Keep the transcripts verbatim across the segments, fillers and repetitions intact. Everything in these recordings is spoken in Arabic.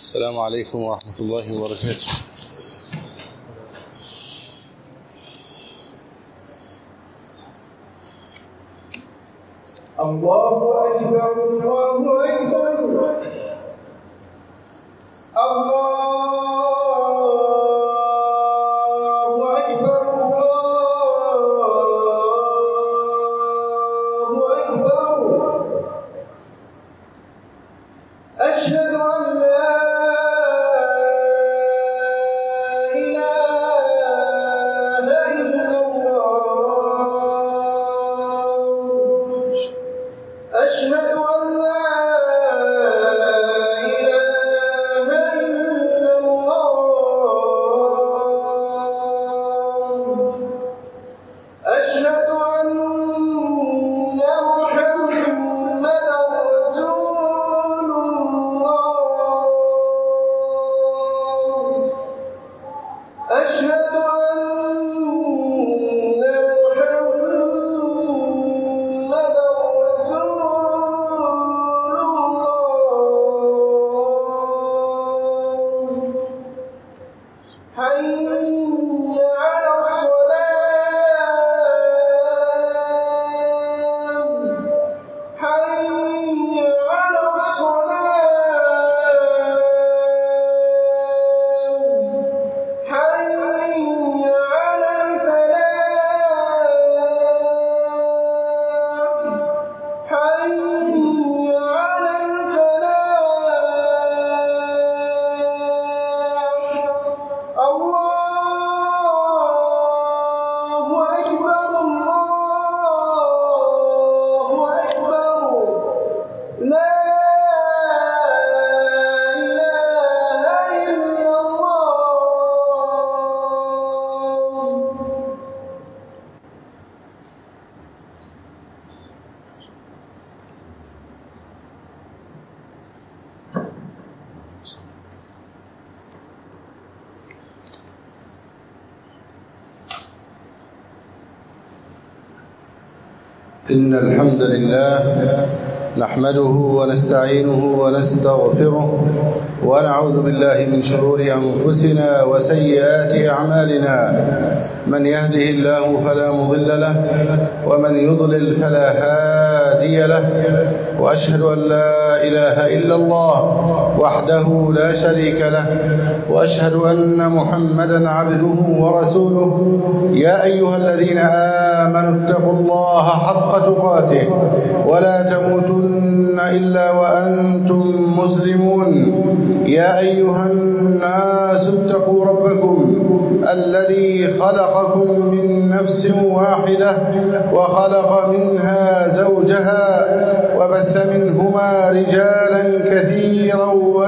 السلام عليكم ورحمة الله وبركاته. الله أكبر الله أكبر الله أكبر الله أكبر أشهد أن لا إله إلا الله أشهد أن لا إله إلا الله أشهد أن محمدا رسول الله أشهد أن محمدا رسول الله حي على الصلاة حي على الصلاة حي على الفلاح حي على الفلاح الله أكبر الله أكبر لا إله إلا الله إن الحمد لله نحمده ونستعينه ونستغفره ونعوذ بالله من شرور أنفسنا وسيئات أعمالنا من يهده الله فلا مضل له ومن يضلل فلا هادي له وأشهد أن لا إله إلا الله وحده لا شريك له وأشهد أن محمدا عبده ورسوله يا أيها الذين آمنوا اتقوا الله حق تقاته ولا تموتن إلا وأنتم مسلمون يا أيها الناس اتقوا ربكم الذي خلقكم من نفس واحدة وخلق منها زوجها وبث منهما رجالا كثيرا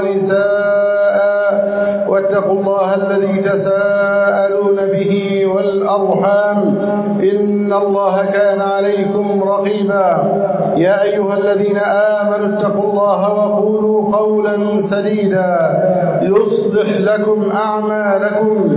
ونساء واتقوا الله الذي تساءلون به والأرحام إن الله كان عليكم رقيبا يا أيها الذين آمنوا اتقوا الله وقولوا قولا سديدا يصلح لكم أعمالكم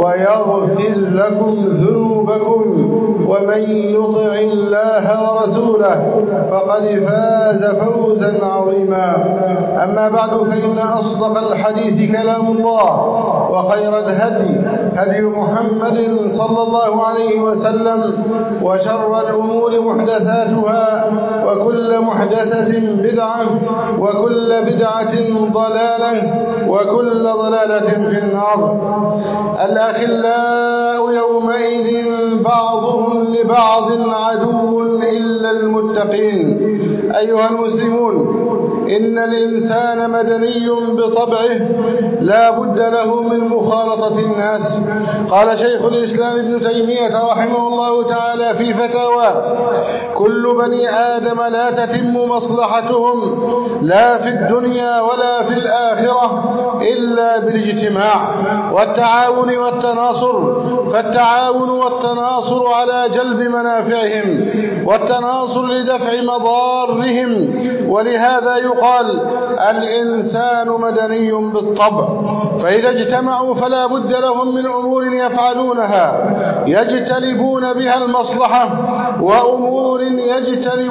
ويغفر لكم ذنوبكم ومن يطع الله ورسوله فقد فاز فوزا عظيما أما بعد فإن أصدق الحديث كلام الله وخير الهدي هدي محمد صلى الله عليه وسلم وشر الأمور محدثاتها وكل محدثة بدعة وكل بدعة ضلالة وكل ضلالة في النار الأخلاء يومئذ بعضهم لبعض عدو إلا المتقين أيها المسلمون إن الإنسان مدني بطبعه لا بد له من مخالطة الناس قال شيخ الإسلام ابن تيمية رحمه الله تعالى في فتاواه كل بني آدم لا تتم مصلحتهم لا في الدنيا ولا في الآخرة إلا بالاجتماع والتعاون والتناصر فالتعاون والتناصر على جلب منافعهم والتناصر لدفع مضارهم ولهذا يقال الإنسان مدني بالطبع فإذا اجتمعوا فلا بد لهم من أمور يفعلونها يجتلبون بها المصلحة وأمور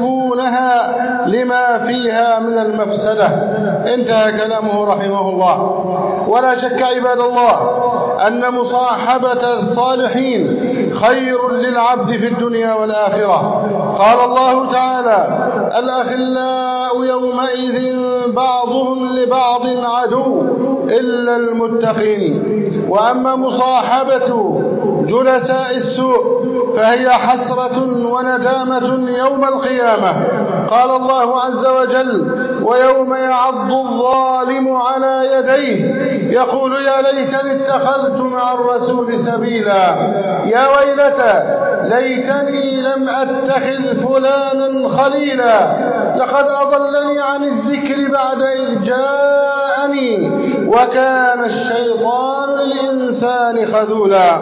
يجتنبونها لما فيها من المفسدة. انتهى كلامه رحمه الله. ولا شك عباد الله أن مصاحبة الصالحين خير للعبد في الدنيا والآخرة. قال الله تعالى: الأخلاء يومئذ بعضهم لبعض عدو إلا المتقين. وأما مصاحبة جلساء السوء فهي حسرة وندامة يوم القيامة. قال الله عز وجل: ويوم يعض الظالم على يديه يقول يا ليتني اتخذت مع الرسول سبيلا، يا ويلتى ليتني لم أتخذ فلانا خليلا، لقد أضلني عن الذكر بعد إذ جاءني وكان الشيطان للإنسان خذولا.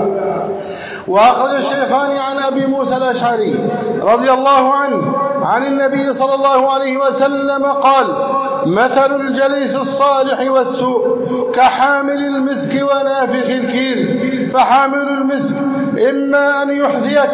وأخرج الشيخان عن أبي موسى الأشعري رضي الله عنه عن النبي صلى الله عليه وسلم قال: مثل الجليس الصالح والسوء كحامل المسك ونافخ الكير، فحامل المسك إما أن يحذيك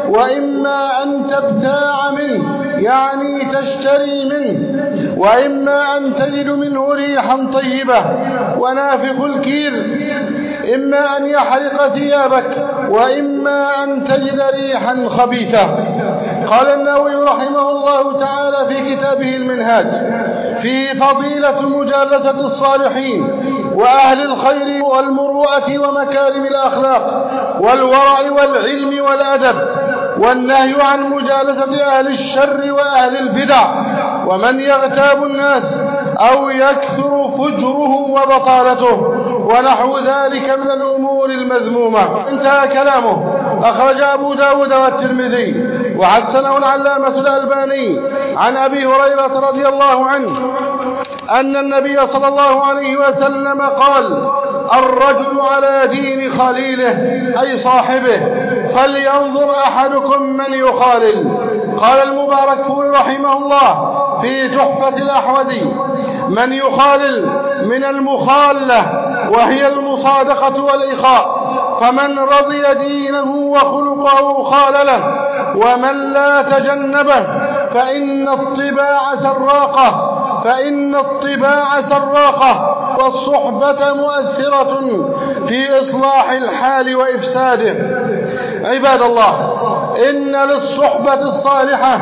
وإما أن تبتاع منه، يعني تشتري منه، وإما أن تجد منه ريحا طيبة. ونافخ الكير إما أن يحرق ثيابك وإما أن تجد ريحا خبيثة. قال النووي رحمه الله تعالى في كتابه المنهاج في فضيلة مجالسة الصالحين وأهل الخير والمروءة ومكارم الأخلاق والورع والعلم والأدب، والنهي عن مجالسة أهل الشر وأهل البدع ومن يغتاب الناس أو يكثر فجره وبطالته ونحو ذلك من الأمور المذمومة. انتهى كلامه. أخرج أبو داود والترمذي وحسنه العلامة الألباني عن أبي هريرة رضي الله عنه أن النبي صلى الله عليه وسلم قال: الرجل على دين خليله أي صاحبه، فلينظر أحدكم من يخالل. قال المباركفوري رحمه الله في تحفة الأحوذي: من يخالل من المخالة وهي المصادقة والإخاء، فمن رضي دينه وخلقه خالله، ومن لا تجنبه فإن الطباع سراقة فإن الطباع سراقة والصحبة مؤثرة في إصلاح الحال وإفساده. عباد الله، إن للصحبة الصالحة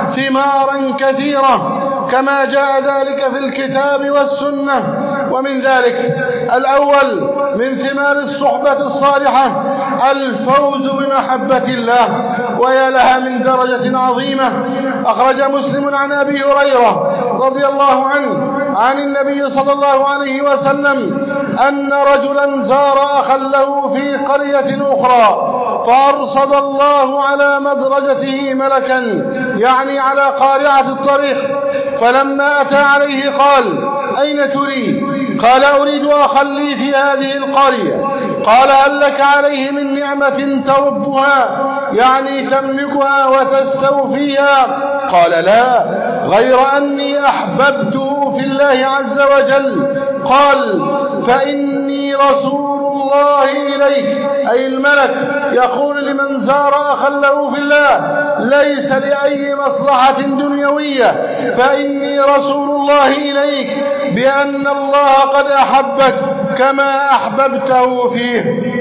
ثمارا كثيرة كما جاء ذلك في الكتاب والسنة، ومن ذلك الأول من ثمار الصحبة الصالحة الفوز بمحبة الله، ويا لها من درجة عظيمة. أخرج مسلم عن أبي هريرة رضي الله عنه عن النبي صلى الله عليه وسلم أن رجلا زار أخا له في قرية أخرى، فأرصد الله على مدرجته ملكا، يعني على قارعة الطريق، فلما أتى عليه قال: أين تريد؟ قال: أريد أخا لي في هذه القرية. قال: هل لك عليه من نعمة تربها، يعني تملكها وتستوفيها؟ قال: لا، غير أني أحببته في الله عز وجل. قال: فإني رسول الله إليك، أي الملك يقول لمن زار أخا له في الله ليس لأي مصلحة دنيوية: فإني رسول الله إليك بأن الله قد أحبك كما أحببته فيه.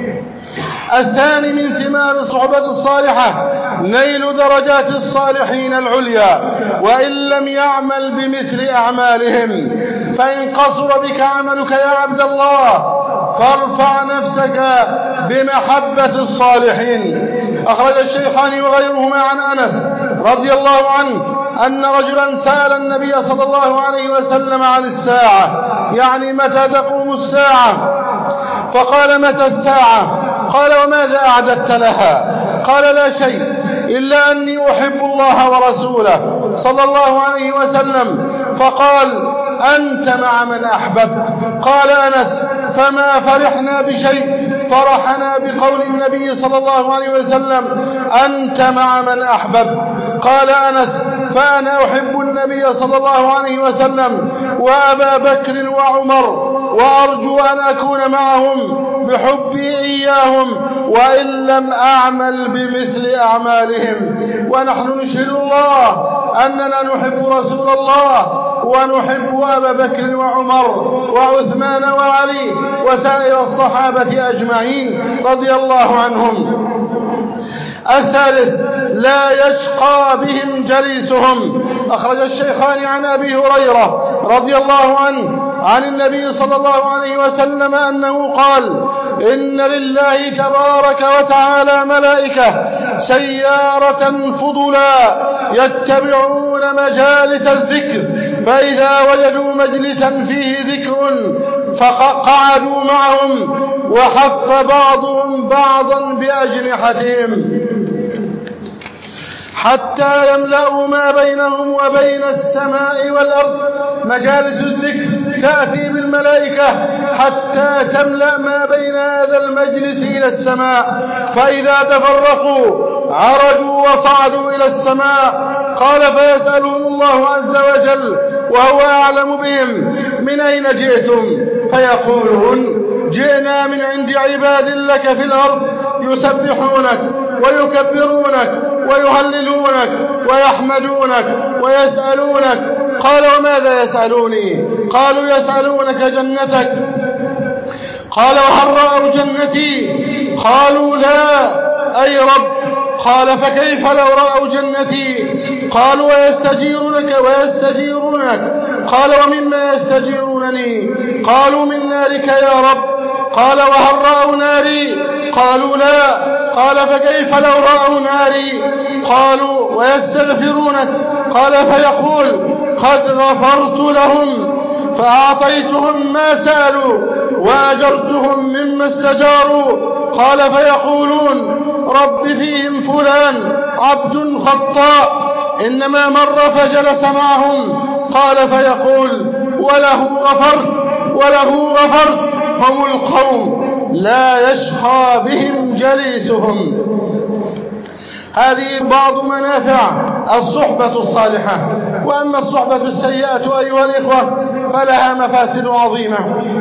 الثاني من ثمار الصحبة الصالحة نيل درجات الصالحين العليا، وإن لم يعمل بمثل أعمالهم. فإن قصر بك عملك يا عبد الله فارفع نفسك بمحبة الصالحين. أخرج الشيخان وغيرهما عن أنس رضي الله عنه أن رجلا سأل النبي صلى الله عليه وسلم عن الساعة، يعني متى تقوم الساعة؟ فقال: متى الساعة؟ قال: وماذا أعددت لها؟ قال: لا شيء، إلا أني أحب الله ورسوله صلى الله عليه وسلم. فقال: أنت مع من أحببت. قال أنس: فما فرحنا بشيء فرحنا بقول النبي صلى الله عليه وسلم: أنت مع من أحببت. قال أنس: فأنا أحب النبي صلى الله عليه وسلم وأبا بكر وعمر، وأرجو أن أكون معهم بحبي إياهم وإن لم أعمل بمثل أعمالهم. ونحن نشهد الله أننا نحب رسول الله ونحب أبا بكر وعمر وعثمان وعلي وسائر الصحابة أجمعين رضي الله عنهم. الثالث لا يشقى بهم جليسهم. أخرج الشيخان عن أبي هريرة رضي الله عنه عن النبي صلى الله عليه وسلم أنه قال: إن لله تبارك وتعالى ملائكة سيارة فضلا يتبعون مجالس الذكر، فإذا وجدوا مجلسا فيه ذكر فقعدوا معهم، وحف بعضهم بعضا بأجنحتهم حتى يملأوا ما بينهم وبين السماء والأرض. مجالس الذكر تأتي بالملائكة حتى تملأ ما بين هذا المجلس إلى السماء، فإذا تفرقوا عرجوا وصعدوا إلى السماء. قال: فيسألهم الله عز وجل وهو أعلم بهم: من أين جئتم؟ فيقولون: جئنا من عند عباد لك في الأرض يسبحونك ويكبرونك ويهللونك ويحمدونك ويسألونك. قال: وماذا يسألوني؟ قالوا: يسألونك جنتك. قال: وهل رأوا جنتي؟ قالوا: لا أي رب. قال: فكيف لو رأوا جنتي؟ قالوا: ويستجيرونك ويستجيرونك. قال: ومما يستجيرونني؟ قالوا: من نارك يا رب. قال: وهل رأوا ناري؟ قالوا: لا. قال: فكيف لو رأوا ناري؟ قالوا: ويستغفرونك. قال: فيقول: قد غفرت لهم فأعطيتهم ما سألوا وأجرتهم مما استجاروا. قال: فيقولون: رب فيهم فلان عبد خطاء إنما مر فجلس معهم. قال: فيقول: وله غفرت وله غفرت. هم القوم لا يشقى بهم جليسهم. هذه بعض منافع الصحبة الصالحة. وأما الصحبة السيئة أيها الإخوة فلها مفاسد عظيمة.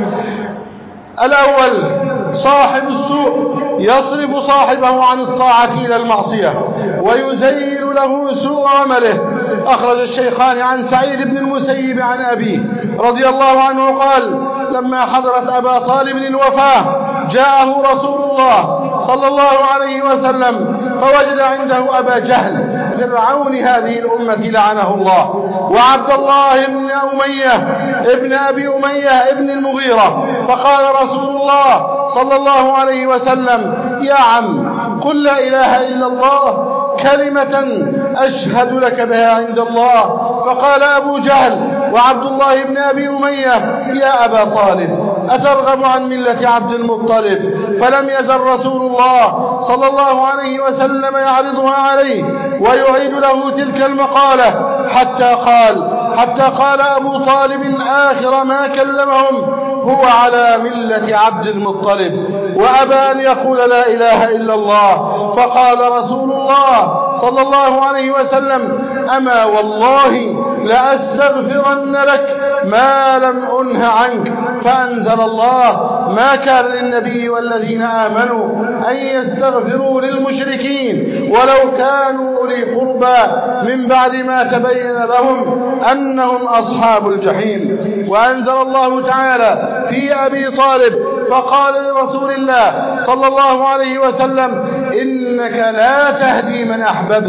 الأول: صاحب السوء يصرف صاحبه عن الطاعة إلى المعصية ويزين له سوء عمله. أخرج الشيخان عن سعيد بن المسيب عن أبيه رضي الله عنه قال: لما حضرت أبا طالب الوفاة جاءه رسول الله صلى الله عليه وسلم فوجد عنده أبا جهل فرعون هذه الأمة لعنه الله، وعبد الله بن أمية ابن أبي أمية ابن المغيرة. فقال رسول الله صلى الله عليه وسلم: يا عم، قل لا إله إلا الله كلمة أشهد لك بها عند الله. فقال أبو جهل وعبد الله بن أبي أمية: يا أبا طالب، أترغب عن ملة عبد المطلب؟ فلم يزل رسول الله صلى الله عليه وسلم يعرضها عليه ويعيد له تلك المقالة حتى قال حتى قال أبو طالب آخر ما كلمهم: هو على ملة عبد المطلب، وأبى أن يقول لا إله إلا الله. فقال رسول الله صلى الله عليه وسلم: أما والله لأستغفرن لك ما لم أنه عنك. فأنزل الله: ما كان للنبي والذين آمنوا أن يستغفروا للمشركين ولو كانوا أولي قربى من بعد ما تبين لهم أنهم أصحاب الجحيم. وأنزل الله تعالى في أبي طالب فقال لرسول الله صلى الله عليه وسلم: إنك لا تهدي من أحببت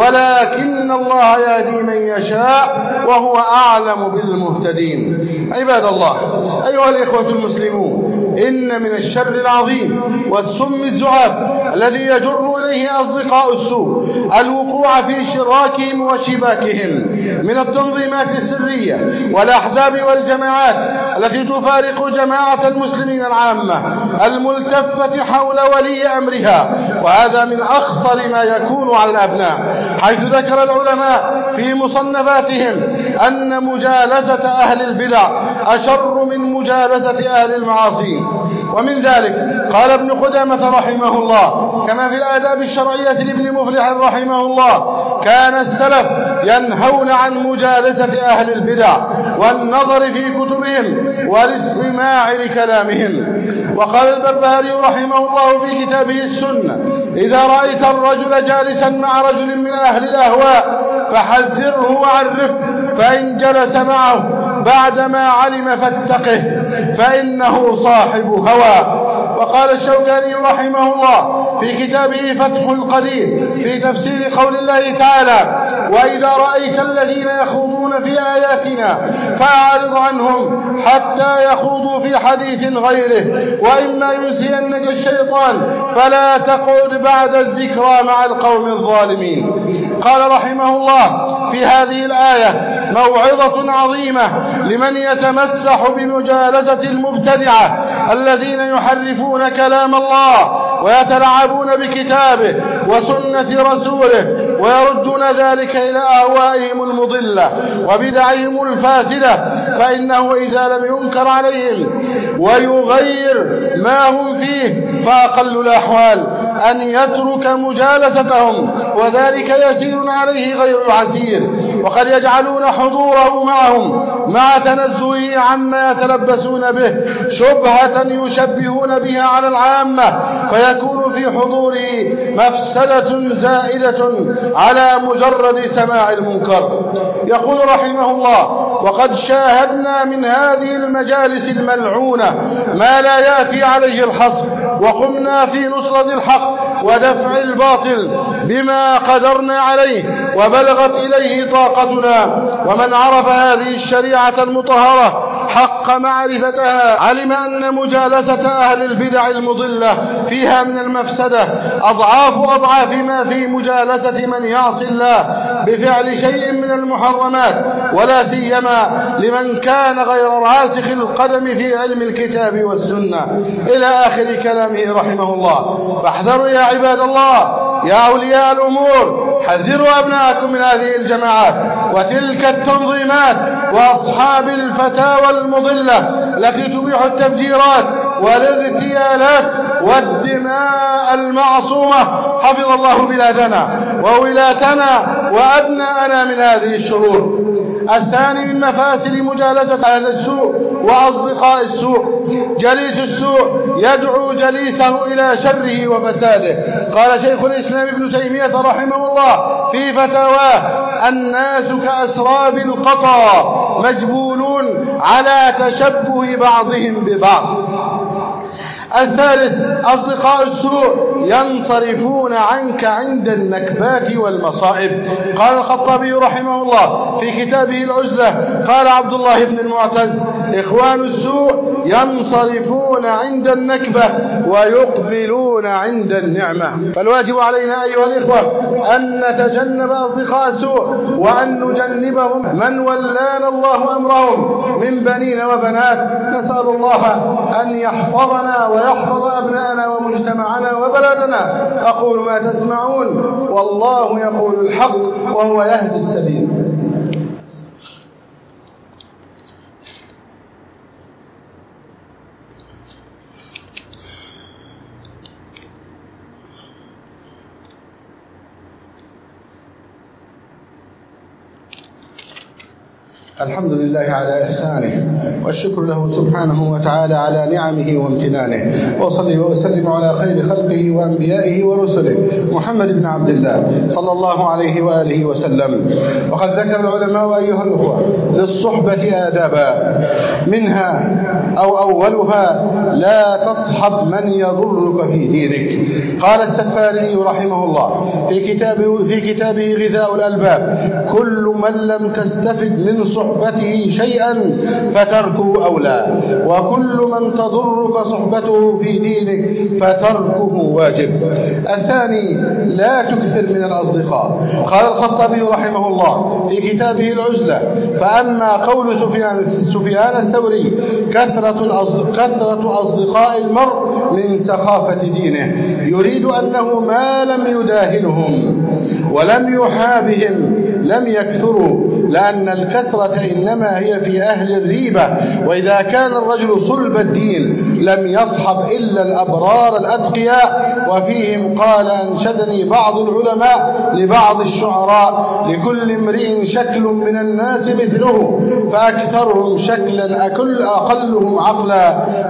ولكن الله يهدي من يشاء وهو أعلم بالمهتدين. عباد الله، أيها الإخوة المسلمون، إن من الشر العظيم والسم الزعاف الذي يجر إليه أصدقاء السوء الوقوع في شراكهم وشباكهم من التنظيمات السرية والأحزاب والجماعات التي تفارق جماعة المسلمين العامة الملتفة حول ولي أمرها. وهذا من أخطر ما يكون على الأبناء، حيث ذكر العلماء في مصنفاتهم أن مجالسة أهل البدع أشر من مجالسة أهل المعاصي. ومن ذلك قال ابن قدامة رحمه الله كما في الآداب الشرعية لابن مفلح رحمه الله: كان السلف ينهون عن مجالسة أهل البدع والنظر في كتبهم والاستماع لكلامهم. وقال البربهاري رحمه الله في كتابه السنة: إذا رأيت الرجل جالسا مع رجل من أهل الأهواء فحذره وعرفه، فإن جلس معه بعدما علم فاتقه فإنه صاحب هوى. وقال الشوكاني رحمه الله في كتابه فتح القدير في تفسير قول الله تعالى: وإذا رأيت الذين يخوضون في آياتنا فأعرض عنهم حتى يخوضوا في حديث غيره، وإما ينسينك الشيطان فلا تقعد بعد الذكرى مع القوم الظالمين. قال رحمه الله في هذه الآية موعظة عظيمة لمن يتمسح بمجالسة المبتدعة الذين يحرفون كلام الله ويتلعبون بكتابه وسنة رسوله ويردون ذلك إلى أهوائهم المضلة وبدعهم الفاسدة، فإنه إذا لم ينكر عليهم ويغير ما هم فيه فأقل الأحوال أن يترك مجالستهم، وذلك يسير عليه غير العسير، وقد يجعلون حضوره معهم مع تنزهه عما يتلبسون به شبهة يشبهون بها على العامة، فيكون في حضوره مفسدة زائدة على مجرد سماع المنكر. يقول رحمه الله: وقد شاهدنا من هذه المجالس الملعونة ما لا يأتي عليه الحصر، وقمنا في نصرة الحق ودفع الباطل بما قدرنا عليه وبلغت إليه طاقتنا. ومن عرف هذه الشريعة المطهرة حق معرفتها علم أن مجالسة أهل البدع المضلة فيها من المفسدة أضعاف أضعاف ما في مجالسة من يعصي الله بفعل شيء من المحرمات، ولا سيما لمن كان غير راسخ القدم في علم الكتاب والسنة، إلى آخر كلامه رحمه الله. فاحذروا يا عباد الله يا أولياء الأمور، حذروا أبناءكم من هذه الجماعات وتلك التنظيمات وأصحاب الفتاوى المضلة التي تبيح التفجيرات والاغتيالات والدماء المعصومة. حفظ الله بلادنا وولاتنا وأبناءنا من هذه الشرور. الثاني من مفاسد مجالسة أهل السوء وأصدقاء السوء: جليس السوء يدعو جليسه إلى شره وفساده. قال شيخ الإسلام ابن تيمية رحمه الله في فتاواه: الناس كأسراب القطا مجبولون على تشبه بعضهم ببعض. الثالث: أصدقاء السوء ينصرفون عنك عند النكبات والمصائب. قال الخطابي رحمه الله في كتابه العزلة: قال عبد الله بن المعتز: إخوان السوء ينصرفون عند النكبة ويقبلون عند النعمة. فالواجب علينا أيها الإخوة أن نتجنب أصدقاء السوء وأن نجنبهم من ولانا الله أمرهم من بنين وبنات. نسأل الله أن يحفظنا ويحفظ أبناءنا ومجتمعنا وبلدنا. أقول ما تسمعون والله يقول الحق وهو يهدي السبيل. الحمد لله على إحسانه والشكر له سبحانه وتعالى على نعمه وامتنانه، وصلي وأسلم على خير خلقه وأنبيائه ورسله محمد بن عبد الله صلى الله عليه وآله وسلم. وقد ذكر العلماء أيها الأخوة للصحبة آدابا، منها أو أولها: لا تصحب من يضرك في دينك. قال السفاري رحمه الله في كتابه, في كتابه غذاء الألباب: كل من لم تستفد من صحبته شيئا فتركه أولى، وكل من تضرك صحبته في دينك فتركه واجب. الثاني: لا تكثر من الأصدقاء. قال الخطابي رحمه الله في كتابه العزلة: فأما قول سفيان, سفيان الثوري: كثرة, كثرة أصدقاء المرء من سخافة دينه، يريد أنه ما لم يداهنهم ولم يحابهم لم يكثروا، لأن الكثرة إنما هي في أهل الريبة، وإذا كان الرجل صلب الدين لم يصحب إلا الأبرار الأتقياء. وفيهم قال: أنشدني بعض العلماء لبعض الشعراء: لكل امرئ شكل من الناس مثله، فأكثرهم شكلا أكل أقلهم عقلا، وكل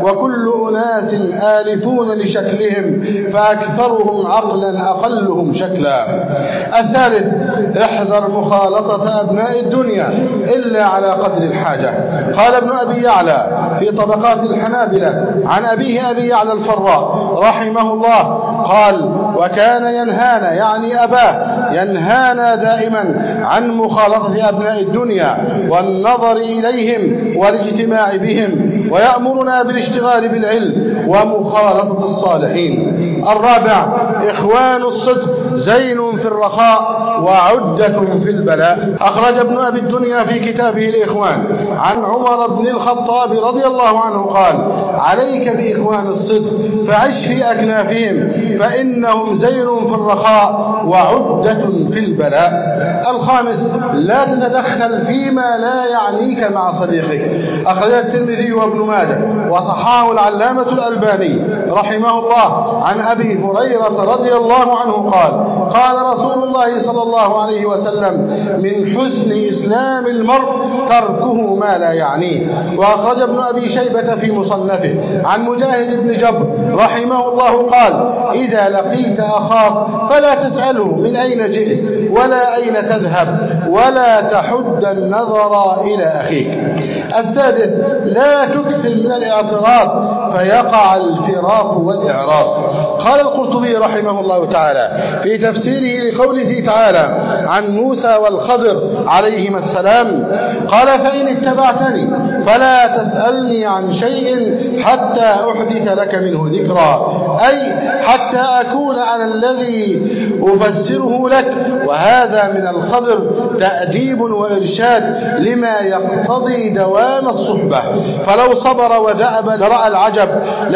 كل أناس آلفون لشكلهم فأكثرهم عقلا أقلهم شكلا. الثالث: احذر مخالطة أبناء الدنيا إلا على قدر الحاجة. قال ابن أبي يعلى في طبقات الحنابلة عن أبيه أبي يعلى الفراء رحمه الله قال: وكان ينهانا، يعني أباه، ينهانا دائما عن مخالطة أبناء الدنيا والنظر إليهم والاجتماع بهم، ويأمرنا بالاشتغال بالعلم ومخالطة الصالحين. الرابع: إخوان الصدق زين في الرخاء وعدة في البلاء. أخرج ابن أبي الدنيا في كتابه الإخوان عن عمر بن الخطاب رضي الله عنه قال: عليك بإخوان الصدق فعش في أكنافهم فإنهم زين في الرخاء وعدة في البلاء. الخامس: لا تتدخل فيما لا يعنيك مع صديقك. أخرج الترمذي وابن ماجه وصححه العلامة الألباني رحمه الله عن أبي هريرة رضي الله عنه قال: قال رسول الله صلى الله عليه وسلم: من حسن إسلام المرء تركه ما لا يعنيه. وأخرج ابن أبي شيبة في مصنفه عن مجاهد بن جبر رحمه الله قال: إذا لقيت أخاك فلا تسأله من أين جئت ولا أين تذهب ولا تحد النظر إلى أخيك. السادس: لا تكثر من الاعتراض فيقع الفراق والإعراض. قال القرطبي رحمه الله تعالى في تفسيره لقوله تعالى عن موسى والخضر عليهما السلام قال: فإن اتبعتني فلا تسألني عن شيء حتى أحدث لك منه ذكرا، أي حتى أكون أنا الذي أفسره لك. وهذا من الخضر تأديب وإرشاد لما يقتضي دوام الصحبة، فلو صبر ودأب لرأى العجب،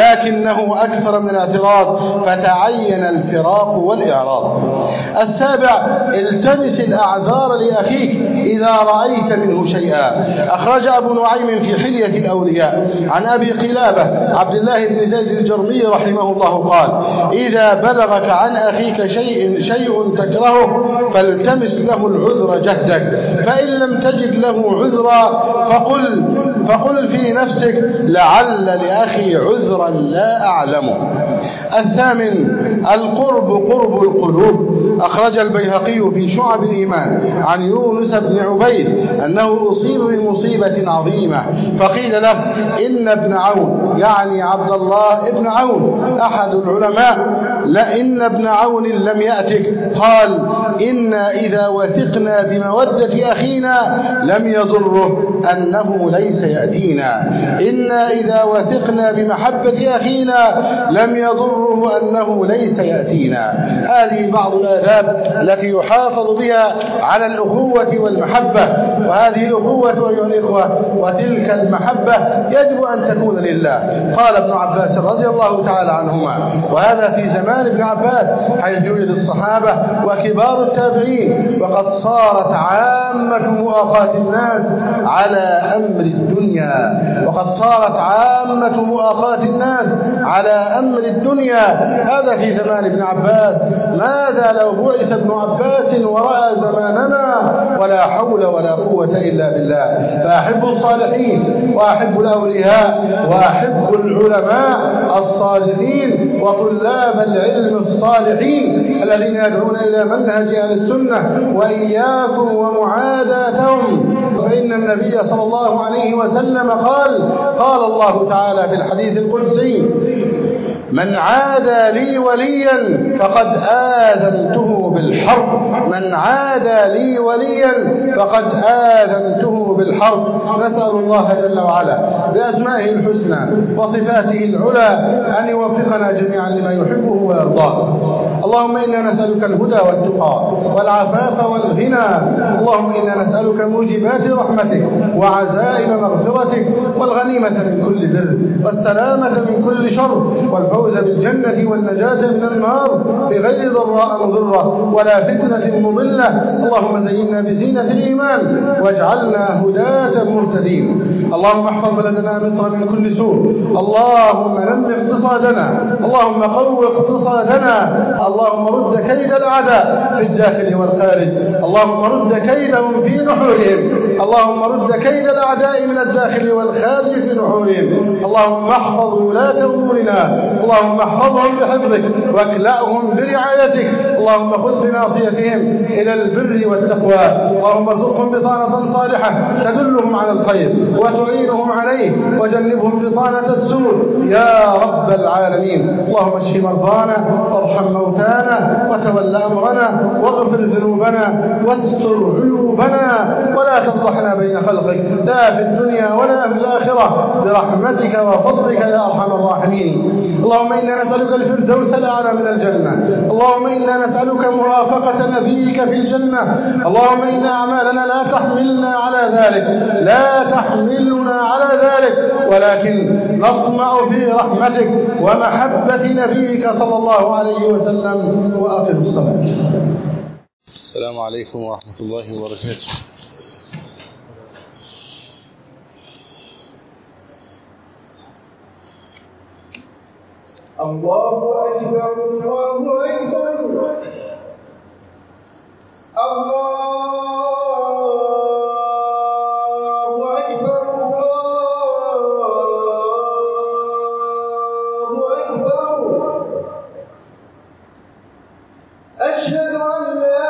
لكنه أكثر من الاعتراض فتعين الفراق والإعراض. السابع: التمس الأعذار لأخيك إذا رأيت منه شيئا. أخرج أبو نعيم في حلية الأولياء عن أبي قلابة عبد الله بن زيد الجرمي رحمه الله قال: إذا بلغك عن أخيك شيء, شيء تكرهه فالتمس له العذر جهدك، فإن لم تجد له عذرا فقل, فقل في نفسك: لعل لأخي عذرا لا أعلمه. الثامن: القرب قرب القلوب. أخرج البيهقي في شعب الإيمان عن يونس بن عبيد أنه أصيب بمصيبة عظيمة فقيل له: إن ابن عون، يعني عبد الله ابن عون أحد العلماء، لئن ابن عون لم يأتك. قال: إنا إذا وثقنا بمودة أخينا لم يضره أنه ليس يأتينا، إنا إذا وثقنا بمحبة أخينا لم يضره أنه ليس يأتينا. هذه بعض الآداب التي يحافظ بها على الأخوة والمحبة، وهذه الأخوة أيها الإخوة وتلك المحبة يجب أن تكون لله. قال ابن عباس رضي الله تعالى عنهما، وهذا في زمان ابن عباس حيث يوجد الصحابة وكبار التابعين: وقد صارت عامة مؤاخاة الناس على أمر الدنيا وقد صارت عامة مؤاخاة الناس على أمر الدنيا. هذا في زمان ابن عباس. ماذا لو بعث ابن عباس ورأى زماننا؟ ولا حول ولا قوة إلا بالله. فأحب الصالحين وأحب الأولياء وأحب العلماء الصالحين وطلاب العلم الصالحين الذين يدعون إلى منهج أهل السنة، وإياكم ومعاداتهم، فإن النبي صلى الله عليه وسلم قال: قال الله تعالى في الحديث القدسي: من عادى لي وليا فقد آذنته بالحرب من عادى لي وليا فقد آذنته بالحرب. نسأل الله جل وعلا بأسمائه الحسنى وصفاته العلى أن يوفقنا جميعا لما يحبه ويرضاه. اللهم إنا نسألك الهدى والتقى والعفاف والغنى. اللهم إنا نسألك موجبات رحمتك وعزائم مغفرتك والغنيمة من كل بر والسلامة من كل شر والفوز بالجنة والنجاة من النار بغير ضراء مضرة ولا فتنة مضلة. اللهم زينا بزينة الإيمان واجعلنا هداة مهتدين. اللهم احفظ بلدنا مصر من كل سوء. اللهم نمِ اقتصادنا. اللهم قوّ اقتصادنا. اللهم رد كيد الأعداء في الداخل والخارج، اللهم رد كيدهم في نحورهم، اللهم رد كيد الأعداء من الداخل والخارج في نحورهم، اللهم احفظ ولاة أمورنا، اللهم احفظهم بحفظك واكلأهم برعايتك، اللهم خذ بناصيتهم إلى البر والتقوى، اللهم ارزقهم بطانة صالحة تدلهم على الخير وتعينهم عليه، وجنبهم بطانة السوء يا رب العالمين. اللهم اشف مرضانا وارحم موتانا وتول أمرنا واغفر ذنوبنا واستر عيوبنا، ولا تفضحنا بين خلقك لا في الدنيا ولا في الآخرة برحمتك وفضلك يا أرحم الراحمين. اللهم إنا نسألك الفردوس الأعلى من الجنة، اللهم إنا نسألك مرافقة نبيك في الجنة، اللهم إن أعمالنا لا تحملنا على ذلك لا تحملنا على ذلك ولكن نطمع في رحمتك ومحبة نبيك صلى الله عليه وسلم. وأقم الصلاة. السلام عليكم ورحمة الله وبركاته. الله أكبر الله أكبر الله أكبر الله أكبر. أشهد أن لا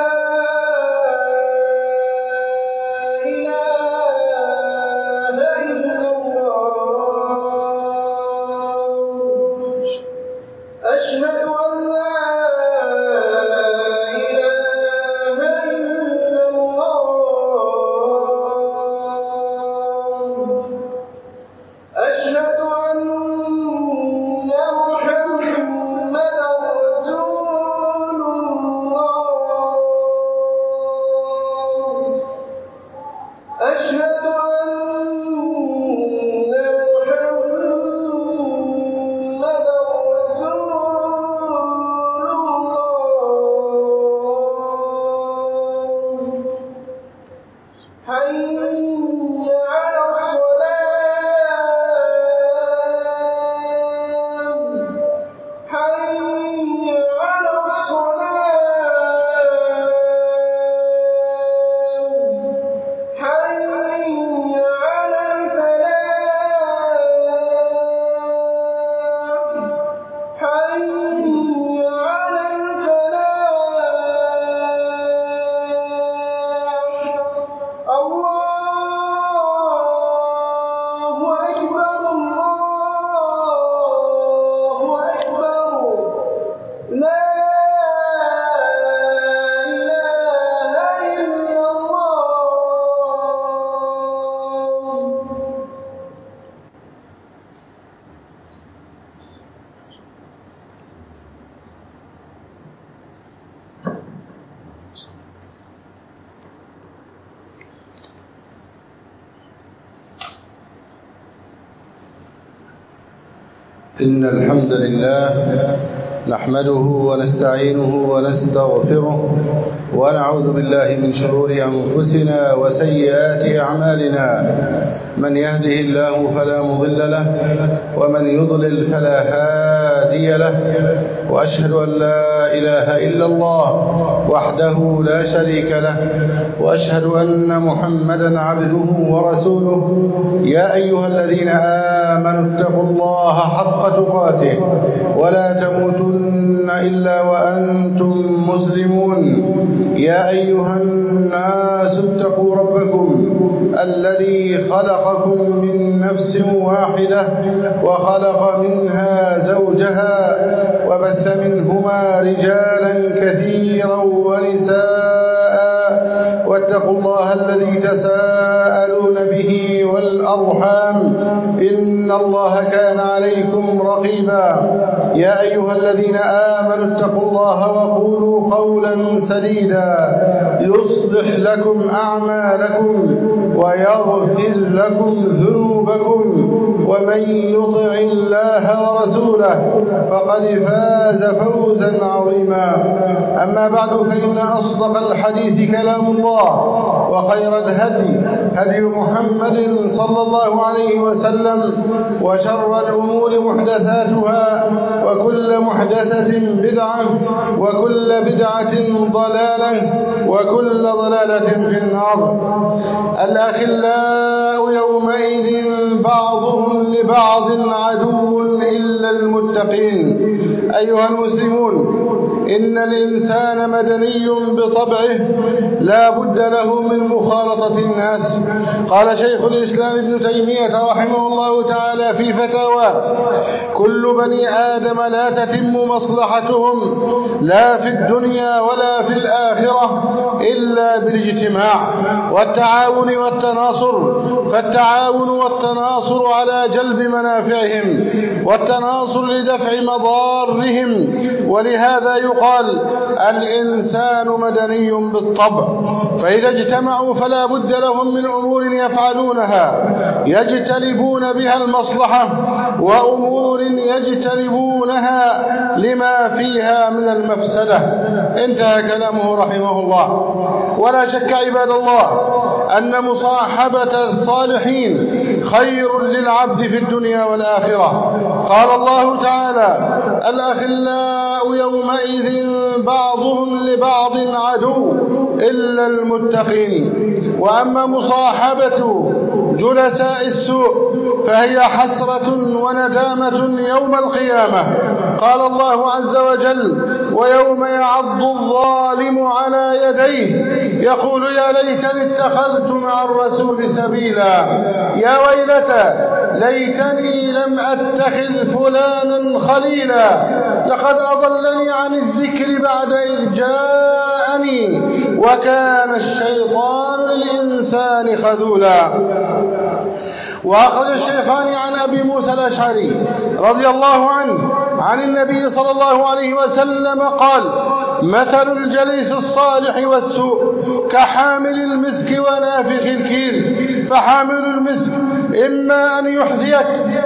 إن الحمد لله نحمده ونستعينه ونستغفره ونعوذ بالله من شرور أنفسنا وسيئات أعمالنا، من يهده الله فلا مضل له ومن يضلل فلا هادي له، وأشهد أن لا إله إلا الله وحده لا شريك له، وأشهد أن محمدا عبده ورسوله. يا أيها الذين آمنوا اتقوا الله حق تقاته ولا تموتن إلا وأنتم مسلمون. يا أيها الناس اتقوا ربكم الذي خلقكم من نفس واحدة وخلق منها زوجها وبث منهما رجالا كثيرا ونساء، واتقوا الله الذي تساءلون به والأرحام إن الله كان عليكم رقيبا. يا أيها الذين آمنوا اتقوا الله وقولوا قولا سديدا يصلح لكم أعمالكم ويغفر لكم ذنوبكم، ومن يطع الله ورسوله فقد فاز فوزا عظيما. أما بعد، فإن أصدق الحديث كلام الله، وخير الهدي هدي محمد صلى الله عليه وسلم، وشر الأمور محدثاتها محدثاتها وكل محدثة بدعة وكل بدعة ضلالة وكل ضلالة في النار. الأخلاء يومئذ بعضهم لبعض عدو إلا المتقين. أيها المسلمون، إن الإنسان مدني بطبعه لا بد له من مخالطة الناس. قال شيخ الإسلام ابن تيمية رحمه الله تعالى في فتاواه: كل بني آدم لا تتم مصلحتهم لا في الدنيا ولا في الآخرة إلا بالاجتماع والتعاون والتناصر، فالتعاون والتناصر على جلب منافعهم والتناصر لدفع مضارهم. ولهذا يقال الإنسان مدني بالطبع، فإذا اجتمعوا فلا بد لهم من أمور يفعلونها يجتلبون بها المصلحة وأمور يجتنبونها لما فيها من المفسدة. انتهى كلامه رحمه الله. ولا شك عباد الله أن مصاحبة الصالحين خير للعبد في الدنيا والآخرة. قال الله تعالى: الأخلاء يومئذ بعضهم لبعض عدو إلا المتقين. وأما مصاحبة جلساء السوء فهي حسرة وندامة يوم القيامة. قال الله عز وجل: ويوم يعض الظالم على يديه يقول يا ليتني اتخذت مع الرسول سبيلا، يا ويلتى ليتني لم أتخذ فلانا خليلا، لقد أضلني عن الذكر بعد إذ جاءني وكان الشيطان للإنسان خذولا. وأخرج الشيخان عن أبي موسى الأشعري رضي الله عنه عن النبي صلى الله عليه وسلم قال: مثل الجليس الصالح والسوء كحامل المسك ونافخ الكير، فحامل المسك إما أن يحذيك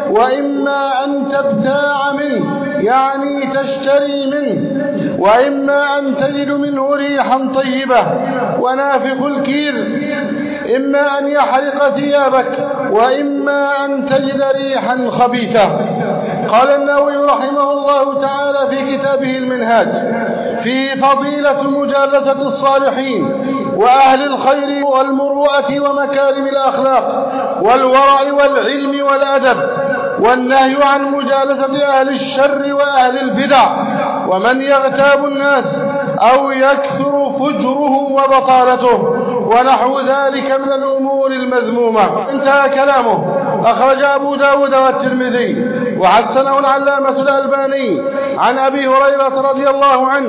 وإما أن تبتاع منه، يعني تشتري منه، وإما أن تجد منه ريحا طيبة. ونافخ الكير إما أن يحرق ثيابك وإما أن تجد ريحا خبيثة. قال النووي رحمه الله تعالى في كتابه المنهاج في فضيلة مجالسة الصالحين وأهل الخير والمروءة ومكارم الأخلاق والورع والعلم والأدب، والنهي عن مجالسة أهل الشر وأهل البدع ومن يغتاب الناس أو يكثر فجره وبطالته ونحو ذلك من الأمور المذمومة. انتهى كلامه. أخرج أبو داود والترمذي وحسنه العلامة الألباني عن أبي هريرة رضي الله عنه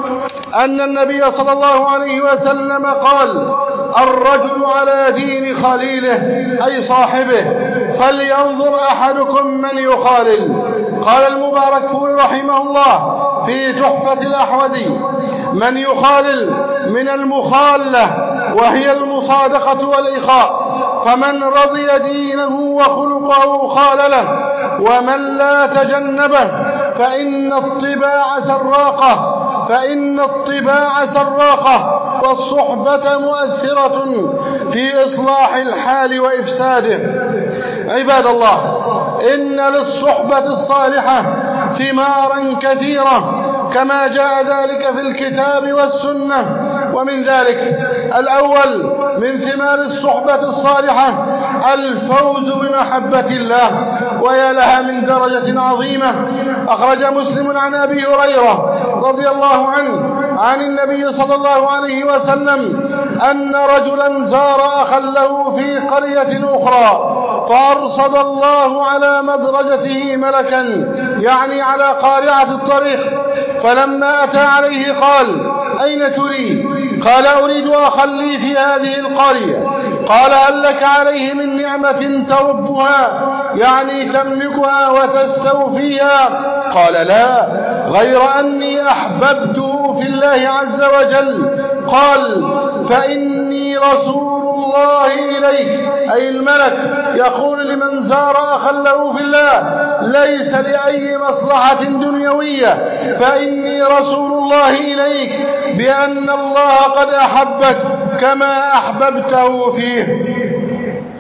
أن النبي صلى الله عليه وسلم قال: الرجل على دين خليله أي صاحبه، فلينظر أحدكم من يخالل. قال المباركفوري رحمه الله في تحفة الأحوذي: من يخالل من المخالة وهي المصادقة والإخاء، فمن رضي دينه وخلقه خالله، ومن لا تجنبه فإن الطباع سراقة فإن الطباع سراقة والصحبة مؤثرة في إصلاح الحال وإفساده. عباد الله، إن للصحبة الصالحة ثمارا كثيرة كما جاء ذلك في الكتاب والسنة، ومن ذلك الأول من ثمار الصحبة الصالحة الفوز بمحبة الله، ويا لها من درجة عظيمة. أخرج مسلم عن أبي هريرة رضي الله عنه عن النبي صلى الله عليه وسلم أن رجلا زار أخا له في قرية أخرى، فأرصد الله على مدرجته ملكا، يعني على قارعة الطريق، فلما أتى عليه قال: أين تريد؟ قال: أريد أخا لي في هذه القرية. قال: هل لك عليه من نعمة تربها، يعني تملكها وتستوفيها؟ قال: لا، غير أني أحببته في الله عز وجل. قال: فإني رسول الله إليك، أي الملك يقول لمن زار أخا له في الله ليس لأي مصلحة دنيوية، فإني رسول الله إليك بأن الله قد أحبك كما أحببته فيه.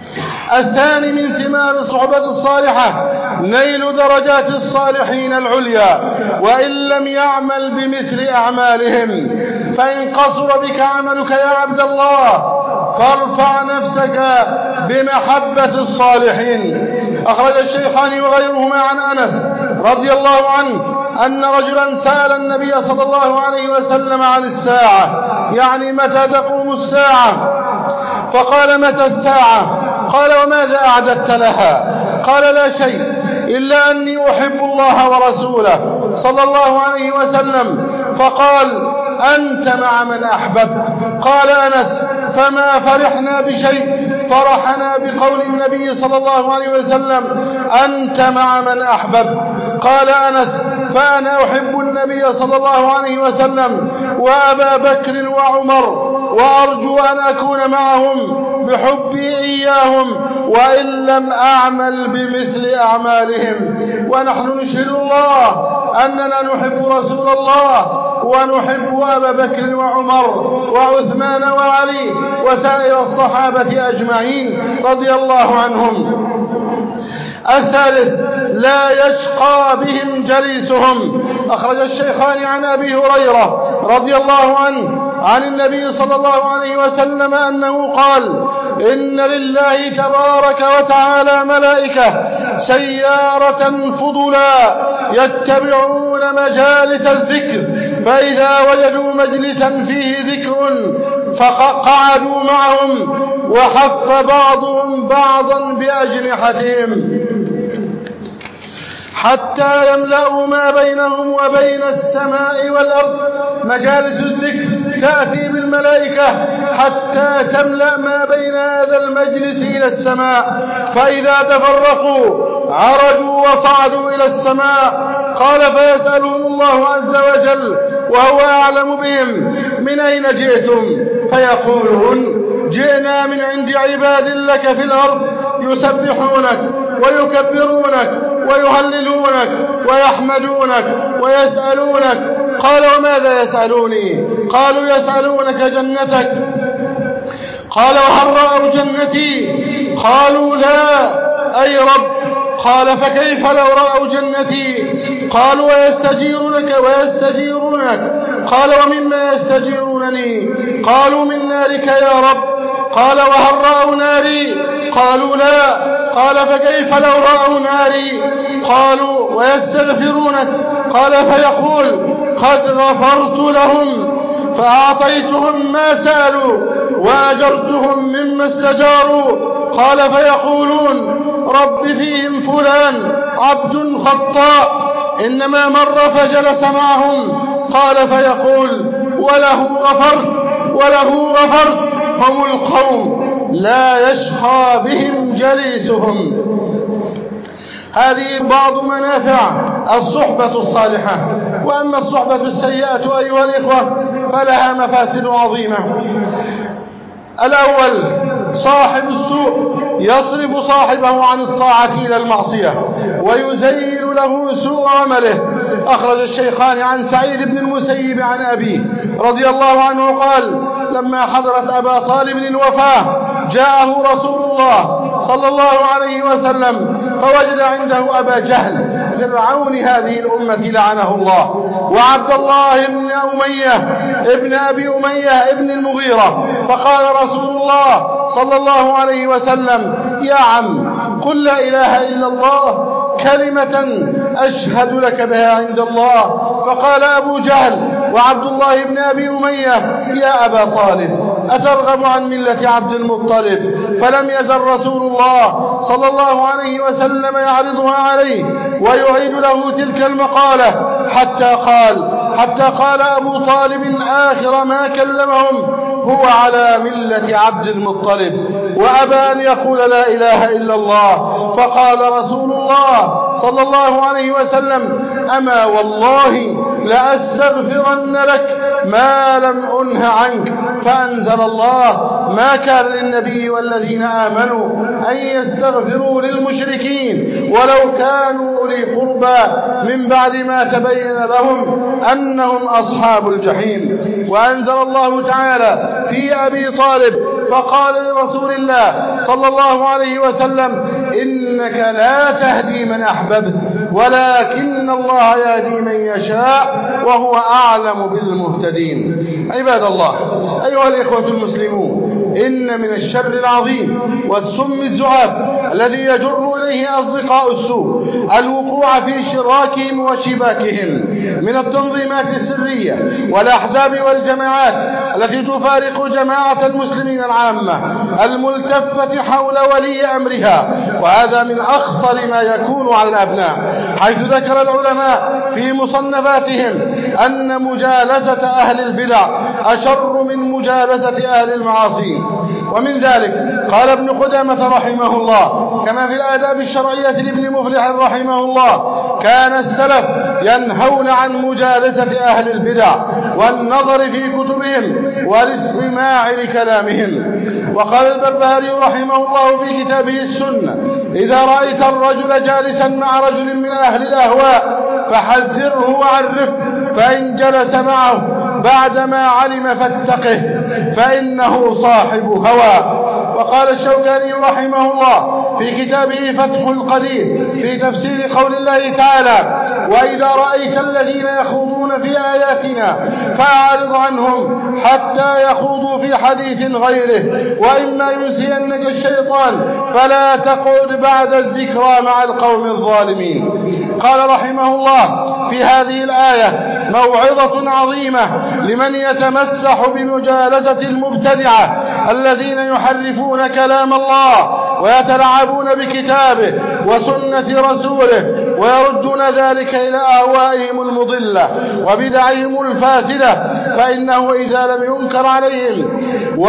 الثاني من ثمار الصحبة الصالحة نيل درجات الصالحين العليا وإن لم يعمل بمثل أعمالهم. فإن قصر بك عملك يا عبد الله فارفع نفسك بمحبة الصالحين. أخرج الشيخان وغيرهما عن أنس رضي الله عنه أن رجلا سأل النبي صلى الله عليه وسلم عن الساعة، يعني متى تقوم الساعة؟ فقال: متى الساعة؟ قال: وماذا أعددت لها؟ قال: لا شيء إلا أني أحب الله ورسوله صلى الله عليه وسلم. فقال: أنت مع من أحببت. قال أنس: فما فرحنا بشيء فرحنا بقول النبي صلى الله عليه وسلم: أنت مع من أحببت. قال أنس: فأنا أحب النبي صلى الله عليه وسلم وأبا بكر وعمر، وأرجو أن أكون معهم بحبي إياهم وإن لم أعمل بمثل أعمالهم. ونحن نشهد الله أننا نحب رسول الله ونحب أبا بكر وعمر وعثمان وعلي وسائر الصحابة أجمعين رضي الله عنهم. الثالث لا يشقى بهم جليسهم. أخرج الشيخان عن أبي هريرة رضي الله عنه عن النبي صلى الله عليه وسلم أنه قال: إن لله تبارك وتعالى ملائكة سيارة فضلا يتبعون مجالس الذكر، فإذا وجدوا مجلسا فيه ذكر فقعدوا معهم، وحف بعضهم بعضا بأجنحتهم حتى يملأوا ما بينهم وبين السماء والأرض. مجالس الذكر تأتي بالملائكة حتى تملأ ما بين هذا المجلس إلى السماء، فإذا تفرقوا عرجوا وصعدوا إلى السماء. قال: فيسألهم الله عز وجل وهو أعلم بهم: من أين جئتم؟ فيقولون: جئنا من عند عباد لك في الأرض يسبحونك ويكبرونك ويهللونك ويحمدونك ويسألونك. قال: وماذا يسألوني؟ قالوا: يسألونك جنتك. قال: وهل رأوا جنتي؟ قالوا: لا أي رب. قال: فكيف لو رأوا جنتي؟ قالوا: ويستجيرونك ويستجيرونك. قال: ومما يستجيرونني؟ قالوا: من نارك يا رب. قال: وهل رأوا ناري؟ قالوا: لا. قال: فكيف لو رأوا ناري؟ قالوا: ويستغفرونك. قال: فيقول: قد غفرت لهم فأعطيتهم ما سألوا وأجرتهم مما استجاروا. قال: فيقولون: رب فيهم فلان عبد خطاء إنما مر فجلس معهم. قال: فيقول: وله غفرت وله غفرت. هم القوم لا يشقى بهم جليسهم. هذه بعض منافع الصحبة الصالحة. وأما الصحبة السيئة أيها الإخوة فلها مفاسد عظيمة. الأول: صاحب السوء يصرف صاحبه عن الطاعة إلى المعصية ويزين له سوء عمله. أخرج الشيخان عن سعيد بن المسيب عن أبيه رضي الله عنه قال: لما حضرت أبا طالب الوفاة جاءه رسول الله صلى الله عليه وسلم فوجد عنده أبا جهل فرعون هذه الأمة لعنه الله، وعبد الله بن أمية ابن أبي أمية ابن المغيرة. فقال رسول الله صلى الله عليه وسلم: يا عم قل لا إله إلا الله كلمة أشهد لك بها عند الله. فقال أبو جهل وعبد الله بن أبي أمية: يا أبا طالب أترغب عن ملة عبد المطلب؟ فلم يزل رسول الله صلى الله عليه وسلم يعرضها عليه ويعيد له تلك المقالة حتى قال حتى قال أبو طالب آخر ما كلمهم: هو على ملة عبد المطلب، وأبى أن يقول لا إله إلا الله. فقال رسول الله صلى الله عليه وسلم: أما والله لأستغفرن لك ما لم أنه عنك. فأنزل الله: ما كان للنبي والذين آمنوا أن يستغفروا للمشركين ولو كانوا أولي قربى من بعد ما تبين لهم أنهم أصحاب الجحيم. وأنزل الله تعالى في أبي طالب: فقال لرسول الله صلى الله عليه وسلم: إنك لا تهدي من أحببت ولكن الله يهدي من يشاء وهو أعلم بالمهتدين. عباد الله، أيها الإخوة المسلمون، إن من الشر العظيم والسم الزعاف الذي يجر إليه أصدقاء السوء الوقوع في شراكهم وشباكهم من التنظيمات السرية والأحزاب والجماعات التي تفارق جماعة المسلمين العامة الملتفة حول ولي أمرها، وهذا من أخطر ما يكون على الأبناء، حيث ذكر العلماء في مصنفاتهم أن مجالسة أهل البدع أشر من مجالسة أهل المعاصي. ومن ذلك قال ابن قدامة رحمه الله كما في الآداب الشرعية لابن مفلح رحمه الله: كان السلف ينهون عن مجالسة أهل البدع والنظر في كتبهم والاستماع لكلامهم. وقال البربهاري رحمه الله في كتابه السنة: إذا رأيت الرجل جالسا مع رجل من أهل الأهواء فحذره وعرفه، فإن جلس معه بعدما علم فاتقه، فإنه صاحب هوى. وقال الشوكاني رحمه الله في كتابه فتح القدير في تفسير قول الله تعالى: وإذا رأيت الذين يخوضون في آياتنا فأعرض عنهم حتى يخوضوا في حديث غيره، وإما ينسينك الشيطان فلا تقعد بعد الذكرى مع القوم الظالمين. قال رحمه الله في هذه الآية موعظة عظيمة لمن يتمسح بمجالسة المبتدعة الذين يحرفون كلام الله ويتلعبون بكتابه وسنة رسوله ويردون ذلك إلى أهوائهم المضلة وبدعهم الفاسدة، فإنه إذا لم ينكر عليهم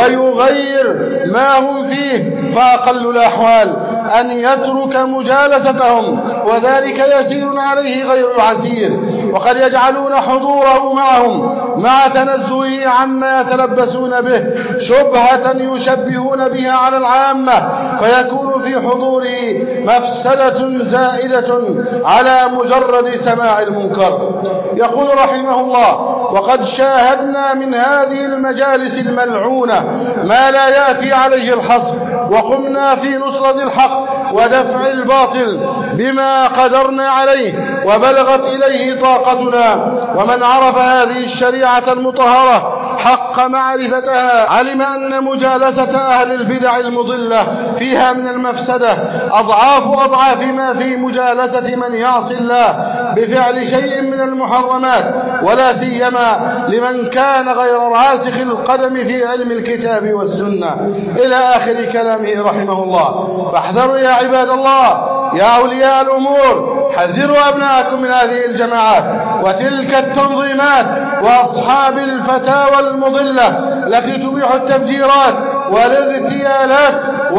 ويغير ما هم فيه فأقل الأحوال أن يترك مجالستهم، وذلك يسير عليه غير عسير، وقد يجعلون حضوره معهم مع تنزهه عما يتلبسون به شبهة يشبهون بها على العامة، فيكون في حضوره مفسدة زائدة على مجرد سماع المنكر. يقول رحمه الله: وقد شاهدنا من هذه المجالس الملعونة ما لا يأتي عليه الحصر، وقمنا في نصرة الحق ودفع الباطل بما قدرنا عليه وبلغت إليه طاقتنا. ومن عرف هذه الشريعة المطهرة حق معرفتها علم أن مجالسة أهل البدع المضلة فيها من المفسدة أضعاف أضعاف ما في مجالسة من يعصي الله بفعل شيء من المحرمات، ولا سيما لمن كان غير راسخ القدم في علم الكتاب والسنة، إلى آخر كلامه رحمه الله. فاحذروا يا عباد الله، يا أولياء الأمور، حذروا أبناءكم من هذه الجماعات وتلك التنظيمات وأصحاب الفتاوى المضلة التي تبيح التفجيرات والاغتيالات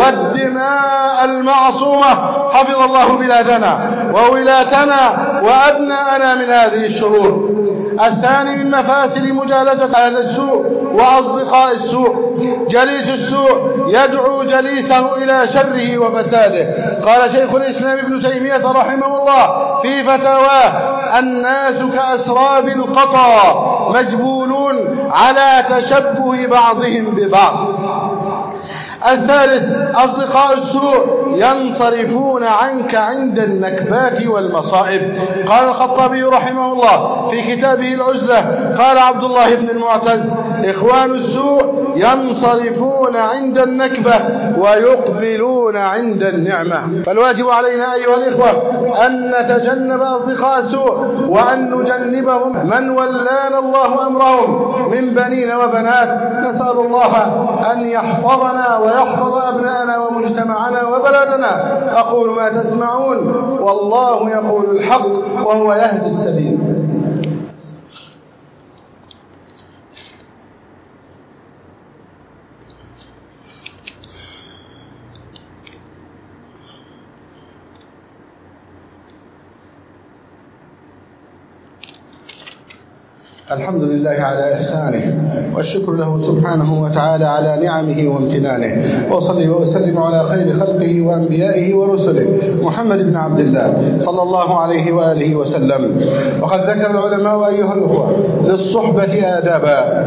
والدماء المعصومة. حفظ الله بلادنا وولاتنا وأبناءنا من هذه الشرور. الثاني من مفاسد مجالسة أهل السوء وأصدقاء السوء: جليس السوء يدعو جليسه إلى شره وفساده. قال شيخ الإسلام ابن تيمية رحمه الله في فتاواه: الناس كأسراب القطا مجبولون على تشبه بعضهم ببعض. الثالث: أصدقاء السوء ينصرفون عنك عند النكبات والمصائب. قال الخطابي رحمه الله في كتابه العزلة: قال عبد الله بن المعتز: إخوان السوء ينصرفون عند النكبة ويقبلون عند النعمة. فالواجب علينا أيها الإخوة أن نتجنب أصدقاء السوء وأن نجنبهم من ولانا الله أمرهم من بنين وبنات. نسأل الله أن يحفظنا ويحفظ أبناءنا ومجتمعنا وبلدنا. أقول ما تسمعون، والله يقول الحق وهو يهدي السبيل. الحمد لله على إحسانه، والشكر له سبحانه وتعالى على نعمه وامتنانه، وأصلي وأسلم على خير خلقه وأنبيائه ورسله محمد بن عبد الله صلى الله عليه وآله وسلم. وقد ذكر العلماء أيها الأخوة للصحبة آدابا،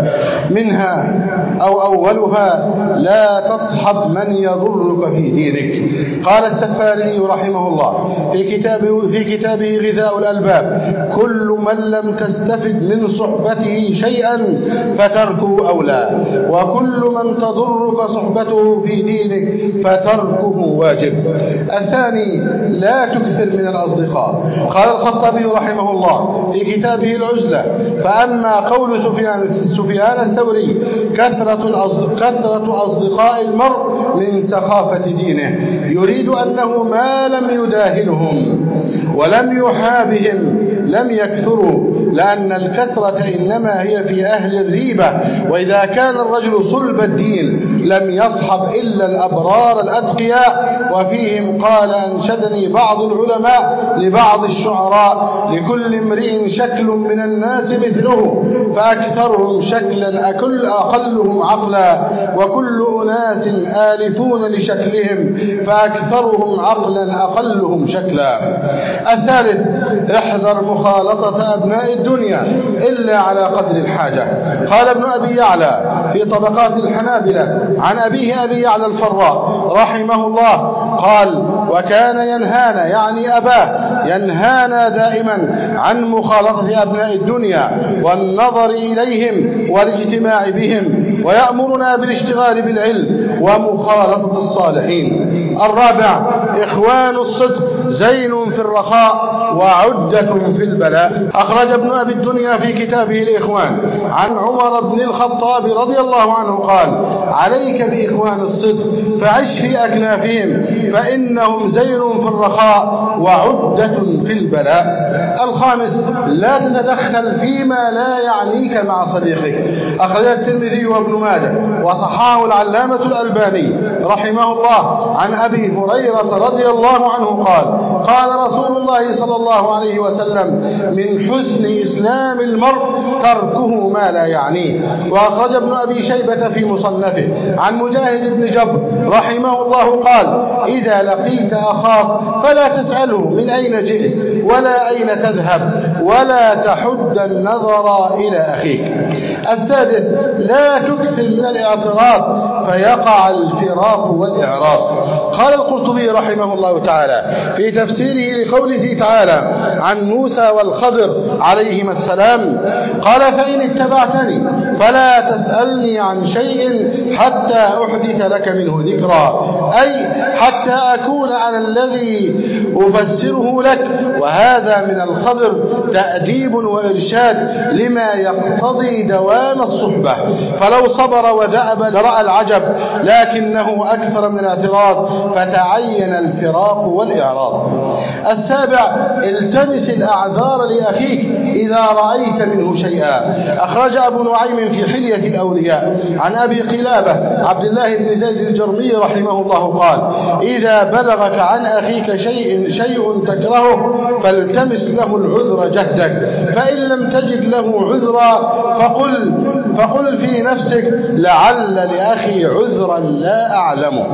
منها أو أولها لا تصحب من يضرك في دينك. قال السفاري رحمه الله في كتابه, في كتابه غذاء الألباب: كل من لم تستفد من صحبته شيئا فتركه أولى، وكل من تضرك صحبته في دينك فتركه واجب. الثاني لا تكثر من الأصدقاء. قال الخطابي رحمه الله في كتابه العزلة: فأما قول سفيان, سفيان الثوري كثرة, كثرة أصدقاء المرء من سخافة دينه، يريد أنه ما لم يداهنهم ولم يحابهم لم يكثروا، لأن الكثرة إنما هي في أهل الريبة، وإذا كان الرجل صلب الدين لم يصحب إلا الأبرار الأتقياء. وفيهم قال: أنشدني بعض العلماء لبعض الشعراء: لكل امرئ شكل من الناس مثله، فأكثرهم شكلا أكل أقلهم عقلا، وكل أناس آلفون لشكلهم، فأكثرهم عقلا أقلهم شكلا. الثالث: احذر مخالطة أبناء الدنيا إلا على قدر الحاجة. قال ابن أبي يعلى في طبقات الحنابلة عن أبيه أبي يعلى الفراء رحمه الله قال: وكان ينهانا، يعني أباه، ينهانا دائما عن مخالطة أبناء الدنيا والنظر إليهم والاجتماع بهم، ويأمرنا بالاشتغال بالعلم ومخالطة الصالحين. الرابع: إخوان الصدق زين في الرخاء وعدة في البلاء. أخرج ابن أبي الدنيا في كتابه الإخوان عن عمر بن الخطاب رضي الله عنه قال: عليك بإخوان الصدق فعش في أكنافهم، فإنهم زين في الرخاء وعدة في البلاء. الخامس: لا تتدخل فيما لا يعنيك مع صديقك. أخرج الترمذي وابن ماجه وصححه العلامة الألباني رحمه الله عن أبي هريرة رضي الله عنه قال: قال رسول الله صلى الله عليه وسلم: من حسن إسلام المرء تركه ما لا يعنيه. وأخرج ابن أبي شيبة في مصنفه عن مجاهد بن جبر رحمه الله قال: إذا لقيت أخاك فلا تسأله من أين جئت ولا أين تذهب، ولا تحد النظر إلى أخيك. السادس: لا تكثر من الاعتراض فيقع الفراق والإعراض. قال القرطبي رحمه الله تعالى في تفسيره لقوله تعالى عن موسى والخضر عليهما السلام قال: فإن اتبعتني فلا تسألني عن شيء حتى أحدث لك منه ذكرا، أي حتى أكون أنا الذي أفسره لك. وهذا من الخضر تأديب وإرشاد لما يقتضي دوام الصحبة، فلو صبر ودأب لرأى العجب، لكنه أكثر من الاعتراض فتعين الفراق والإعراض. السابع: التمس الأعذار لأخيك إذا رأيت منه شيئا. أخرج أبو نعيم في حلية الأولياء عن أبي قلابة عبد الله بن زيد الجرمي رحمه الله قال: إذا بلغك عن أخيك شيء, شيء تكرهه فالتمس له العذر جهدك، فإن لم تجد له عذرا فقل, فقل في نفسك: لعل لأخي عذرا لا أعلمه.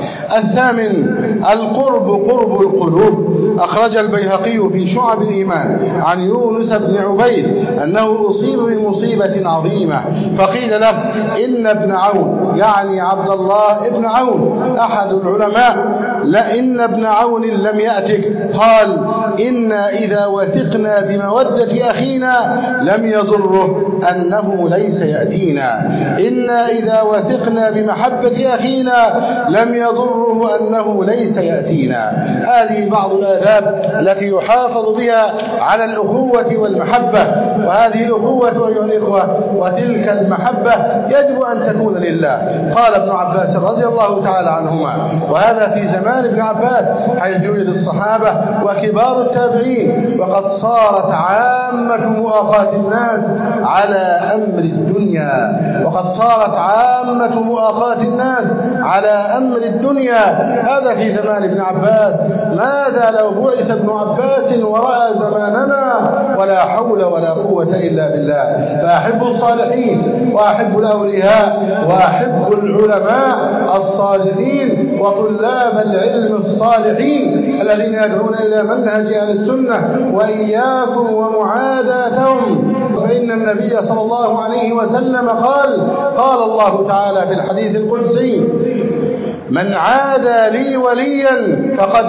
الثامن: القرب قرب القلوب. أخرج البيهقي في شعب الإيمان عن يونس بن عبيد أنه أصيب بمصيبة عظيمة، فقيل له: إن ابن عون، يعني عبد الله ابن عون أحد العلماء، لئن ابن عون لم يأتك. قال: إنا إذا وثقنا بمودة أخينا لم يضره أنه ليس يأتينا، إنا إذا وثقنا بمحبة أخينا لم يضره أنه ليس يأتينا. هذه بعض الآداب التي يحافظ بها على الأخوة والمحبة، وهذه الأخوة أيها الإخوة وتلك المحبة يجب أن تكون لله. قال ابن عباس رضي الله تعالى عنهما، وهذا في زمان ابن عباس حيث يوجد الصحابة وكبار التابعين: وقد صارت عامة مؤاخاة الناس على أمر الدنيا، وقد صارت عامة مؤاخاة الناس على أمر الدنيا. هذا في زمان ابن عباس. ماذا لو بعث ابن عباس ورأى زماننا ولا حول ولا قوة إلا بالله. فأحب الصالحين وأحب الأولياء وأحب العلماء الصالحين وطلاب العلم الصالحين الذين يدعون إلى منهج أهل السنة، وإياكم ومعاداتهم، فإن النبي صلى الله عليه وسلم قال قال الله تعالى في الحديث القدسي: من عادى لي وليا فقد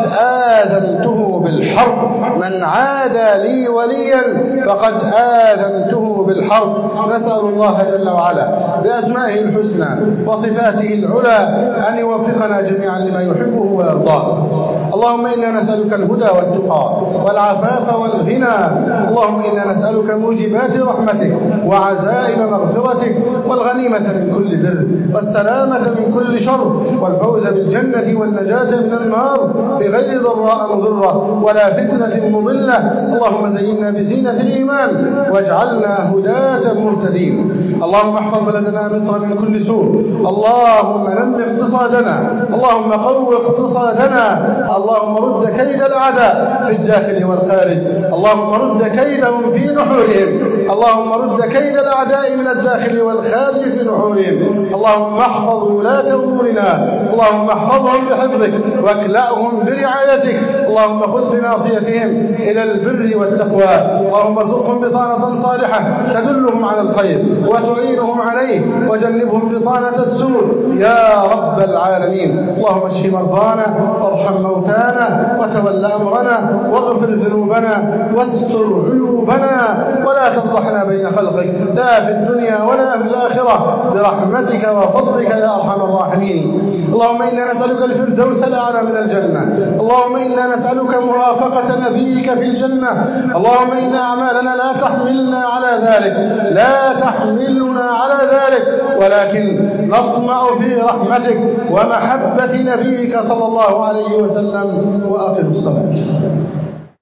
آذنته بالحرب. من عادى لي وليا فقد آذنته بالحرب. نسأل الله جل وعلا بأسمائه الحسنى وصفاته العلى أن يوفقنا جميعا لما يحبه ويرضاه. اللهم إنا نسألك الهدى والتقى والعفاف والغنى. اللهم إنا نسألك موجبات رحمتك وعزائم مغفرتك والغنيمة من كل بر والسلامة من كل شر والفوز بالجنة والنجاة من النار بغير ضراء مضرة ولا فتنة مضلة. اللهم زينا بزينة الإيمان واجعلنا هداة مهتدين. اللهم احفظ بلدنا مصر من كل سوء. اللهم نم اقتصادنا. اللهم قو اقتصادنا. اللهم رد كيد الأعداء في الداخل والخارج. اللهم رد كيدهم في نحورهم. اللهم رد كيد الأعداء من الداخل والخارج في نحورهم. اللهم احفظ ولاة أمورنا. اللهم احفظهم بحفظك واكلأهم برعايتك. اللهم خذ بناصيتهم إلى البر والتقوى. اللهم ارزقهم بطانة صالحة تدلهم على الخير وتعينهم عليه وجنبهم بطانة السوء يا رب العالمين. اللهم اشف مرضانا وارحم موتانا وتول أمرنا واغفر ذنوبنا واستر عيوبنا ولا تفضحنا بين خلقك لا في الدنيا ولا في الآخرة برحمتك وفضلك يا أرحم الراحمين. اللهم إنا نسألك الفردوس الأعلى من الجنة. اللهم إنا نسألك مرافقة نبيك في الجنة. اللهم إن أعمالنا لا تحملنا على ذلك لا تحملنا على ذلك ولكن نطمع في رحمتك ومحبة نبيك صلى الله عليه وسلم. وأقم الصلاة.